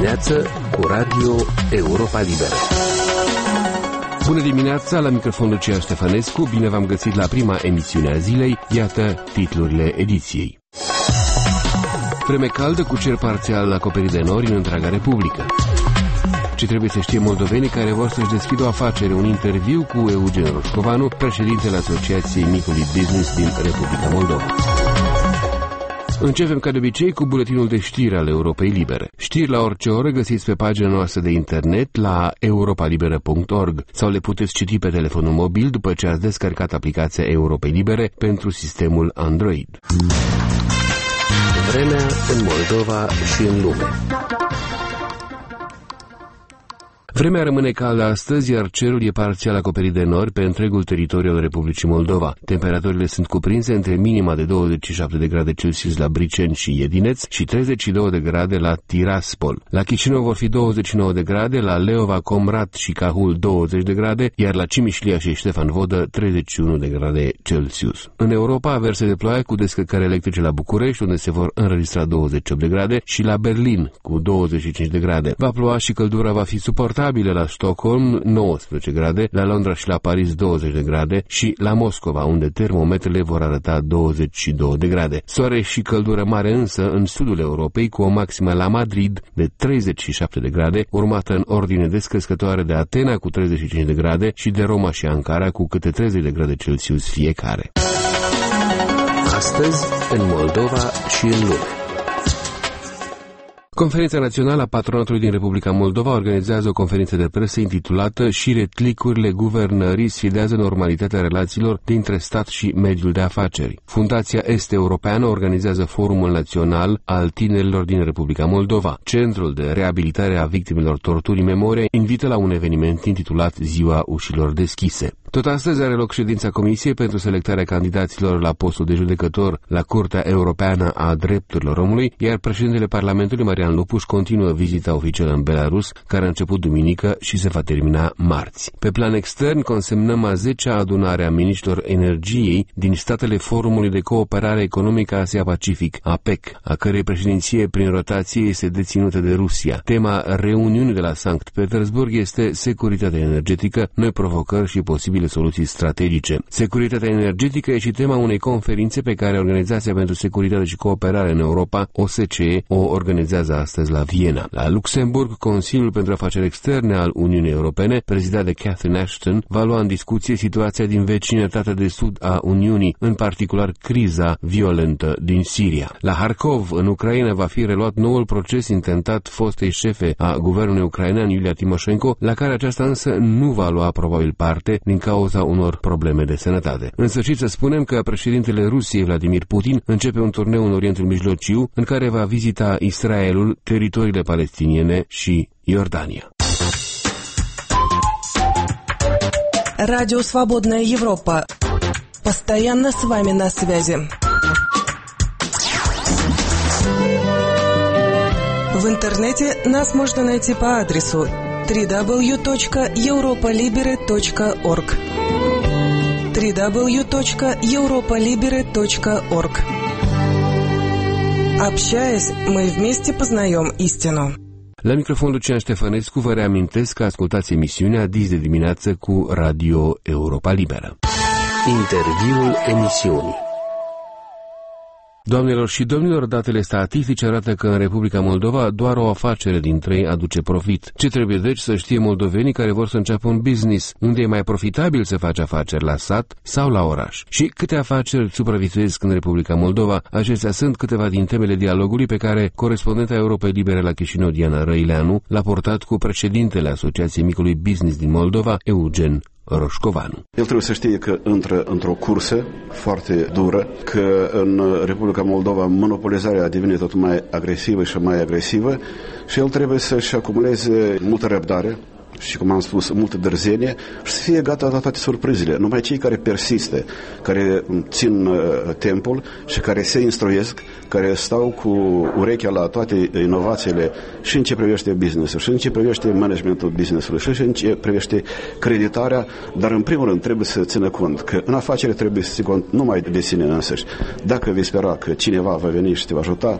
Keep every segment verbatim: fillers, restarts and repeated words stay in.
dimineață cu Radio Europa Liberă. Bună dimineața, la microfon Lucia Ștefănescu, bine v-am găsit la prima emisiune a zilei, iată titlurile ediției. Vreme caldă cu cer parțial acoperit de nori în întreaga Republică. Ce trebuie să știe moldovenii care vor să-și deschidă o afacere, un interviu cu Eugen Roșcovanu, președintele Asociației Micului Business din Republica Moldova. Începem ca de obicei cu buletinul de știri al Europei Libere. Știri la orice oră găsiți pe pagina noastră de internet la europa liberă punct org sau le puteți citi pe telefonul mobil după ce ați descărcat aplicația Europei Libere pentru sistemul Android. Vremea în Moldova și în lume. Vremea rămâne caldă astăzi, iar cerul e parțial acoperit de nori pe întregul teritoriu al Republicii Moldova. Temperaturile sunt cuprinse între minima de douăzeci și șapte de grade Celsius la Briceni și Iedineț și treizeci și două de grade la Tiraspol. La Chișinău vor fi douăzeci și nouă de grade, la Leova, Comrat și Cahul douăzeci de grade, iar la Cimișlia și Ștefan Vodă treizeci și unu de grade Celsius. În Europa, averse de ploaie cu descărcări electrice la București, unde se vor înregistra douăzeci și opt de grade, și la Berlin, cu douăzeci și cinci de grade. Va ploua și căldura va fi suportabilă la Stockholm nouăsprezece grade, la Londra și la Paris douăzeci de grade și la Moscova, unde termometrele vor arăta douăzeci și două de grade. Soare și căldură mare însă în sudul Europei, cu o maximă la Madrid de treizeci și șapte de grade, urmată în ordine descrescătoare de Atena cu treizeci și cinci de grade și de Roma și Ankara cu câte treizeci de grade Celsius fiecare. Astăzi în Moldova și în lume. Conferința Națională a Patronatului din Republica Moldova organizează o conferință de presă intitulată "Șire tlicurile guvernării sfidează normalitatea relațiilor dintre stat și mediul de afaceri". Fundația Est-Europeană organizează Forumul Național al Tinerilor din Republica Moldova. Centrul de reabilitare a victimelor torturii Memoria invită la un eveniment intitulat Ziua Ușilor Deschise. Tot astăzi are loc ședința Comisiei pentru selectarea candidaților la postul de judecător la Curtea Europeană a Drepturilor Omului, iar președintele Parlamentului, Marian Lupuș, continuă vizita oficială în Belarus, care a început duminică și se va termina marți. Pe plan extern, consemnăm a zecea adunare a miniștrilor energiei din statele Forumului de Cooperare Economică Asia-Pacific, A P E C, a cărei președinție prin rotație este deținută de Rusia. Tema reuniunii de la Sankt Petersburg este securitatea energetică, noi provocări și posibile soluții strategice. Securitatea energetică e și tema unei conferințe pe care Organizația pentru Securitate și Cooperare în Europa, O S C E, o organizează astăzi la Viena. La Luxemburg, Consiliul pentru Afaceri Externe al Uniunii Europene, prezidat de Catherine Ashton, va lua în discuție situația din vecinătatea de sud a Uniunii, în particular criza violentă din Siria. La Harkov, în Ucraina, va fi reluat noul proces intentat fostei șefe a guvernului ucrainean, Iulia Timoșenko, la care aceasta însă nu va lua probabil parte din cauza unor probleme de sănătate. În sfârșit să spunem că președintele Rusiei, Vladimir Putin, începe un turneu în Orientul Mijlociu, în care va vizita Israelul, teritoriile palestiniene și Iordania. Радио «Свободная Европа». Постоянно с вами на связи. В интернете нас можно найти по адресу дабл ю дабл ю дабл ю точка европа либере точка орг дабл ю дабл ю дабл ю точка европа либере точка орг. Общаясь, мы вместе познаем истину. La microfon Lucian Ștefănescu, vă reamintesc că ascultați emisiunea Dis de dimineață cu Radio Europa Liberă. Interviul emisiunii. Doamnelor și domnilor, datele statistice arată că în Republica Moldova doar o afacere din trei aduce profit. Ce trebuie deci să știe moldovenii care vor să înceapă un business? Unde e mai profitabil să faci afaceri, la sat sau la oraș? Și câte afaceri supraviețuiesc în Republica Moldova? Acestea sunt câteva din temele dialogului pe care corespondenta Europei Libere la Chișinău, Diana Răileanu, l-a portat cu președintele Asociației Micului Business din Moldova, Eugen Roșcovanu. El trebuie să știe că intră într-o cursă foarte dură, că în Republica Moldova monopolizarea a devenit tot mai agresivă și mai agresivă și el trebuie să-și acumuleze multă răbdare și, cum am spus, multă dârzenie și să fie gata la toate surprizele. Numai cei care persistă, care țin uh, timpul și care se instruiesc, care stau cu urechea la toate inovațiile și în ce privește business-ul, și în ce privește managementul business-ului, și în ce privește creditarea, dar în primul rând trebuie să țină cont că în afacere trebuie să țină cont numai de sine însăși. Dacă vei spera că cineva va veni și te va ajuta,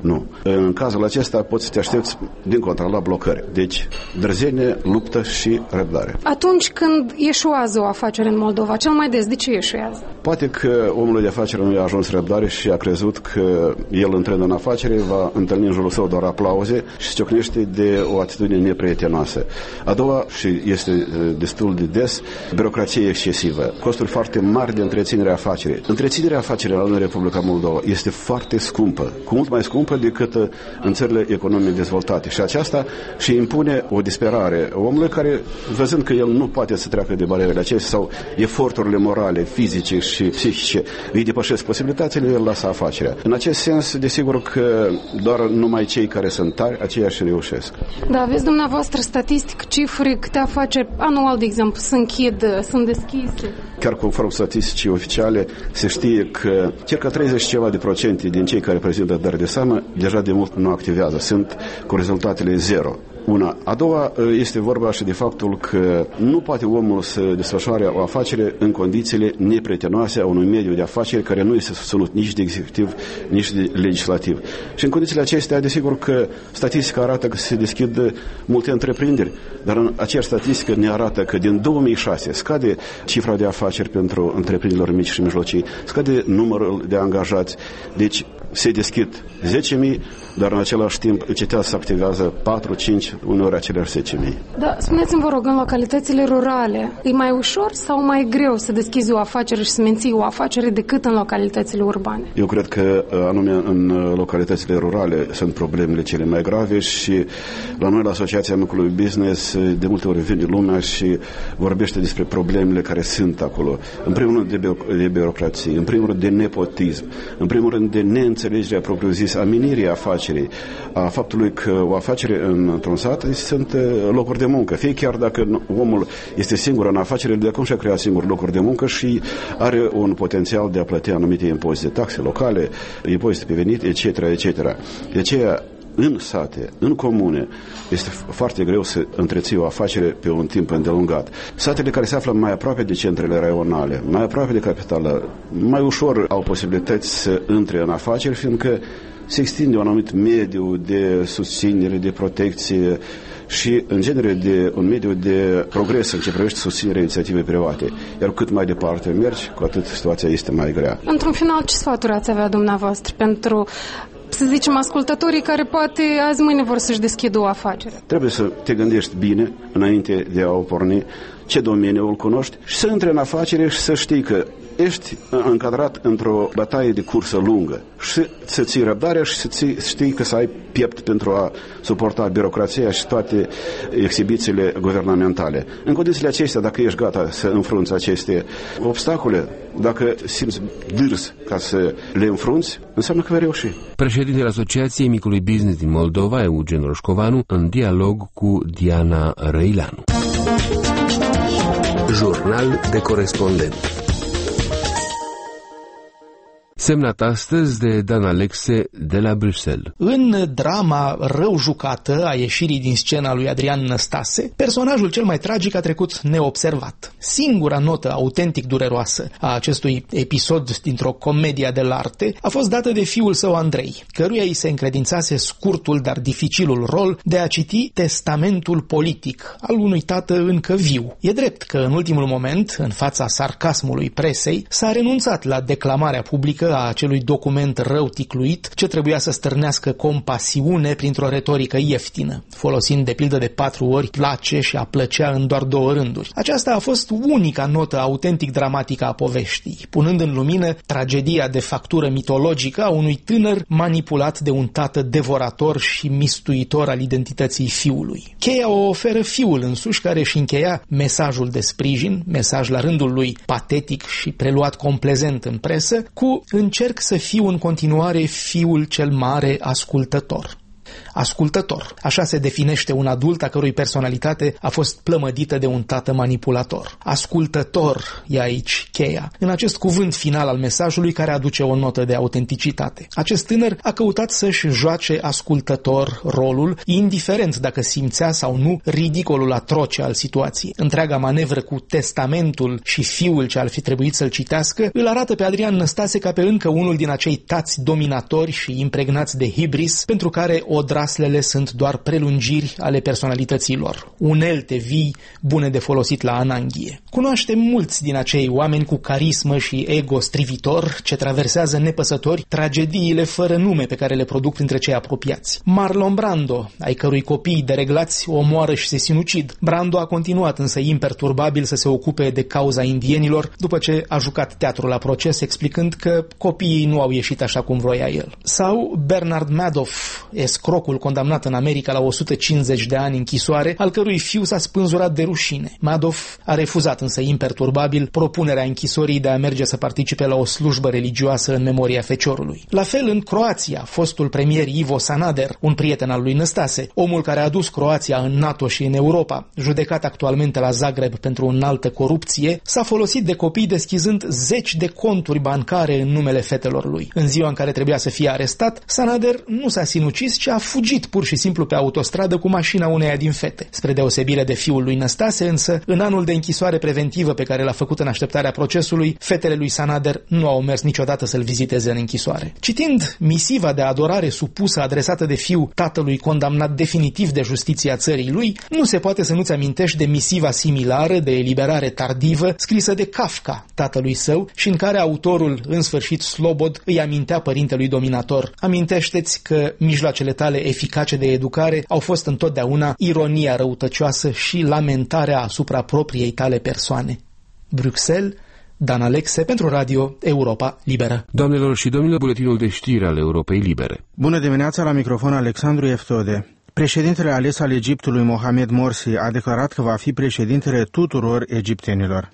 Nu. În cazul acesta poți să te aștepți din contra la blocări. Deci, dârzenie, luptă și răbdare. Atunci când eșuează o afacere în Moldova, cel mai des, de ce eșuează? Poate că omul de afacere nu i-a ajuns răbdare și a crezut că el, intrând în afacere, va întâlni în jurul său doar aplauze și se ciocnește de o atitudine neprietenoasă. A doua, și este destul de des, birocrație excesivă, costuri foarte mari de întreținere a afacerii. Întreținerea afacerii în Republica Moldova este foarte scumpă, cu mult mai scumpă decât în țările economic dezvoltate. Și aceasta și impune o disperare omului care, văzând că el nu poate să treacă de barierele acestea sau eforturile morale, fizice și psihice îi depășesc posibilitățile, el lasă afacerea. În acest sens, desigur că doar numai cei care sunt tari, aceia și reușesc. Da, aveți dumneavoastră statistic, cifre, câte afaceri anual, de exemplu, se închid, sunt deschise? Chiar conform statisticii oficiale, se știe că circa treizeci ceva de procente din cei care prezintă dări de seamă deja de mult nu activează, sunt cu rezultatele zero. Una. A doua este vorba și de faptul că nu poate omul să desfășoare o afacere în condițiile neprietenoase a unui mediu de afaceri care nu este susținut nici de executiv, nici de legislativ. Și în condițiile acestea, desigur că statistica arată că se deschid multe întreprinderi, dar în aceeași statistică ne arată că din două mii șase scade cifra de afaceri pentru întreprinderile mici și mijlocii, scade numărul de angajați, deci se deschid zece mii, dar în același timp încetinează să activează patru, cinci, uneori aceleași zece mii. Da, spuneți-mi, vă rog, în localitățile rurale, e mai ușor sau mai greu să deschizi o afacere și să menții o afacere decât în localitățile urbane? Eu cred că anume în localitățile rurale sunt problemele cele mai grave și la noi, la Asociația Micului Business, de multe ori vine lumea și vorbește despre problemele care sunt acolo. În primul rând de, bi- de birocrație, în primul rând de nepotism, în primul rând de neînțelegerea propriu-zis, a minirii afacerii, a faptului că o afacere într-un sat sunt locuri de muncă. Fie chiar dacă omul este singur în afacere, de acum și-a creat singur locuri de muncă și are un potențial de a plăti anumite impozite, taxe locale, impozite pe venit, et cetera, et cetera. De aceea, în sate, în comune, este foarte greu să întreții o afacere pe un timp îndelungat. Satele care se află mai aproape de centrele raionale, mai aproape de capitală, mai ușor au posibilități să intre în afaceri, fiindcă se extinde un anumit mediu de susținere, de protecție și, în genere, de un mediu de progres în ce privește susținerea inițiativei private. Iar cât mai departe mergi, cu atât situația este mai grea. Într-un final, ce sfaturi ați avea dumneavoastră pentru, să zicem, ascultătorii care poate azi mâine vor să-și deschidă o afacere? Trebuie să te gândești bine înainte de a o porni, ce domeniu îl cunoști și să intri în afacere și să știi că ești încadrat într-o bătaie de cursă lungă și să ții răbdarea și să ții, știi că să ai piept pentru a suporta birocrația și toate exhibițiile guvernamentale. În condițiile acestea, dacă ești gata să înfrunți aceste obstacole, dacă simți dârs ca să le înfrunți, înseamnă că vei reuși. Președintele Asociației Micului Business din Moldova, Eugen Roșcovanu, în dialog cu Diana Răilanu. Jurnal de corespondent. Semnat astăzi de Dan Alexe de la Bruxelles. În drama rău jucată a ieșirii din scena lui Adrian Năstase, personajul cel mai tragic a trecut neobservat. Singura notă autentic dureroasă a acestui episod dintr-o comedie dell'arte a fost dată de fiul său Andrei, căruia îi se încredințase scurtul, dar dificilul rol de a citi testamentul politic al unui tată încă viu. E drept că în ultimul moment, în fața sarcasmului presei, s-a renunțat la declamarea publică a acelui document rău ticluit ce trebuia să stârnească compasiune printr-o retorică ieftină, folosind de pildă de patru ori place și a plăcea în doar două rânduri. Aceasta a fost unica notă autentic dramatică a poveștii, punând în lumină tragedia de factură mitologică a unui tânăr manipulat de un tată devorator și mistuitor al identității fiului. Cheia o oferă fiul însuși, care își încheia mesajul de sprijin, mesaj la rândul lui patetic și preluat complezent în presă, cu "încerc să fiu în continuare fiul cel mare ascultător". ascultător. Așa se definește un adult a cărui personalitate a fost plămădită de un tată manipulator. Ascultător e aici cheia, în acest cuvânt final al mesajului care aduce o notă de autenticitate. Acest tânăr a căutat să-și joace ascultător rolul, indiferent dacă simțea sau nu ridicolul atroce al situației. Întreaga manevră cu testamentul și fiul ce ar fi trebuit să-l citească îl arată pe Adrian Năstase ca pe încă unul din acei tați dominatori și impregnați de hibris, pentru care odraslele sunt doar prelungiri ale personalității lor, unelte vii bune de folosit la ananghie. Cunoaștem mulți din acei oameni cu carismă și ego strivitor ce traversează nepăsători tragediile fără nume pe care le produc printre cei apropiați. Marlon Brando, ai cărui copii dereglați o omoară și se sinucid. Brando a continuat însă imperturbabil să se ocupe de cauza indienilor după ce a jucat teatru la proces, explicând că copiii nu au ieșit așa cum vroia el. Sau Bernard Madoff, escrocul condamnat în America la o sută cincizeci de ani închisoare, al cărui fiu s-a spânzurat de rușine. Madoff a refuzat însă imperturbabil propunerea închisorii de a merge să participe la o slujbă religioasă în memoria feciorului. La fel în Croația, fostul premier Ivo Sanader, un prieten al lui Năstase, omul care a adus Croația în NATO și în Europa, judecat actualmente la Zagreb pentru înaltă corupție, s-a folosit de copii deschizând zeci de conturi bancare în numele fetelor lui. În ziua în care trebuia să fie arestat, Sanader nu s-a sinucis, ci a fugit pur și simplu pe autostradă cu mașina uneia din fete. Spre deosebire de fiul lui Năstase, însă, în anul de închisoare preventivă pe care l-a făcut în așteptarea procesului, fetele lui Sanader nu au mers niciodată să-l viziteze în închisoare. Citind misiva de adorare supusă adresată de fiu tatălui condamnat definitiv de justiția țării lui, nu se poate să nu-ți amintești de misiva similară de eliberare tardivă scrisă de Kafka, tatălui său, și în care autorul, în sfârșit Slobod, îi amintea părintelui dominator: amintește-ți că mijloacele tale eficace de educare au fost întotdeauna ironia răutăcioasă și lamentarea asupra propriei tale persoane. Bruxelles, Dan Alexe pentru Radio Europa Liberă. Doamnelor și domnilor, buletinul de știri al Europei Libere. Bună dimineața, la microfon Alexandru Eftode. Președintele ales al Egiptului, Mohamed Morsi, a declarat că va fi președintele tuturor egiptenilor.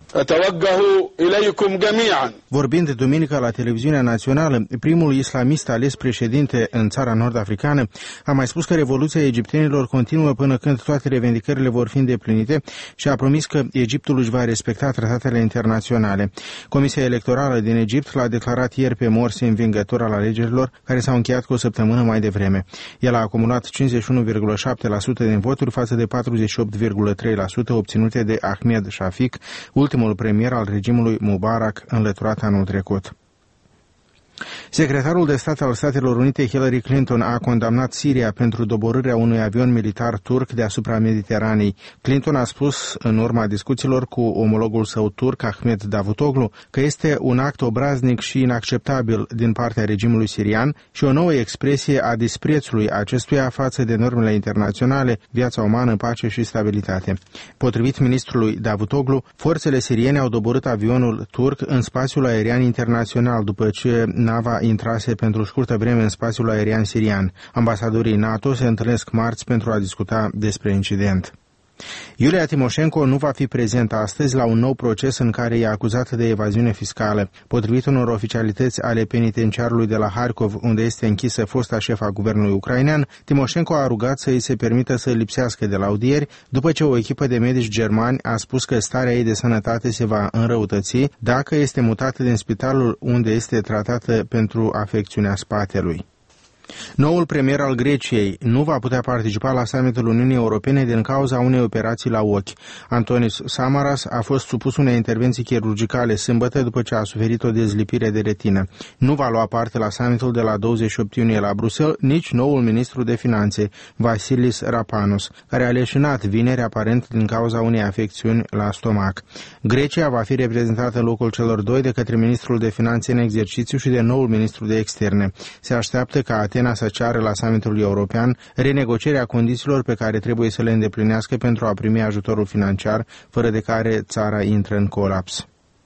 Vorbind duminică la televiziunea națională, primul islamist ales președinte în țara nord-africană a mai spus că revoluția egiptenilor continuă până când toate revendicările vor fi îndeplinite și a promis că Egiptul își va respecta tratatele internaționale. Comisia electorală din Egipt l-a declarat ieri pe Morsi învingător al alegerilor, care s-au încheiat cu o săptămână mai devreme. El a acumulat cincizeci și unu virgulă șapte la sută din voturi față de patruzeci și opt virgulă trei la sută obținute de Ahmed Shafik, ultimul premier al regimului Mubarak înlăturat anul trecut. Secretarul de stat al Statelor Unite, Hillary Clinton, a condamnat Siria pentru doborârea unui avion militar turc deasupra Mediteranei. Clinton a spus, în urma discuțiilor cu omologul său turc, Ahmed Davutoglu, că este un act obraznic și inacceptabil din partea regimului sirian și o nouă expresie a disprețului acestuia față de normele internaționale, viața umană, pace și stabilitate. Potrivit ministrului Davutoglu, forțele siriene au doborât avionul turc în spațiul aerian internațional după ce nava intrase pentru scurtă vreme în spațiul aerian sirian. Ambasadorii NATO se întâlnesc marți pentru a discuta despre incident. Iulia Timoșenko nu va fi prezentă astăzi la un nou proces în care e acuzată de evaziune fiscală. Potrivit unor oficialități ale penitenciarului de la Harkov, unde este închisă fosta șefa guvernului ucrainean, Timoșenko a rugat să îi se permită să lipsească de la audieri, după ce o echipă de medici germani a spus că starea ei de sănătate se va înrăutăți dacă este mutată din spitalul unde este tratată pentru afecțiunea spatelui. Noul premier al Greciei nu va putea participa la summitul Uniunii Europene din cauza unei operații la ochi. Antonis Samaras a fost supus unei intervenții chirurgicale sâmbătă după ce a suferit o dezlipire de retină. Nu va lua parte la summitul de la douăzeci și opt iunie la Bruxelles nici noul ministru de finanțe, Vasilis Rapanos, care a leșinat vineri aparent din cauza unei afecțiuni la stomac. Grecia va fi reprezentată în locul celor doi de către ministrul de finanțe în exercițiu și de noul ministru de externe. Se așteaptă ca Atena să ceară la summitul european renegocierea condițiilor pe care trebuie să le îndeplinească pentru a primi ajutorul financiar, fără de care țara intră în colaps.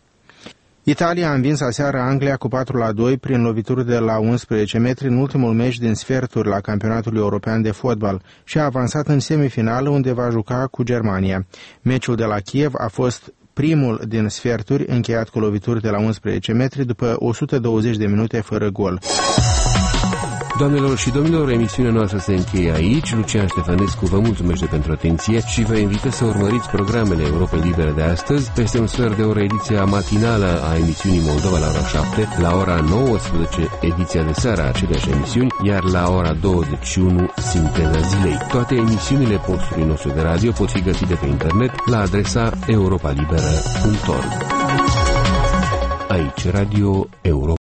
Italia a învins aseară Anglia cu patru la doi prin lovituri de la unsprezece metri în ultimul meci din sferturi la campionatul european de fotbal și a avansat în semifinală, unde va juca cu Germania. Meciul de la Kiev a fost primul din sferturi încheiat cu lovituri de la unsprezece metri după o sută douăzeci de minute fără gol. Doamnelor și domnilor, emisiunea noastră se încheie aici. Lucian Ștefănescu vă mulțumește pentru atenție și vă invită să urmăriți programele Europei Libere de astăzi. Peste un sfert de oră ediția matinală a emisiunii Moldova la ora șapte, la ora nouăsprezece ediția de seară a aceleași emisiuni, iar la ora douăzeci și unu Sinteza zilei. Toate emisiunile postului nostru de radio pot fi găsite pe internet la adresa europa liberă punct org. Aici Radio Europa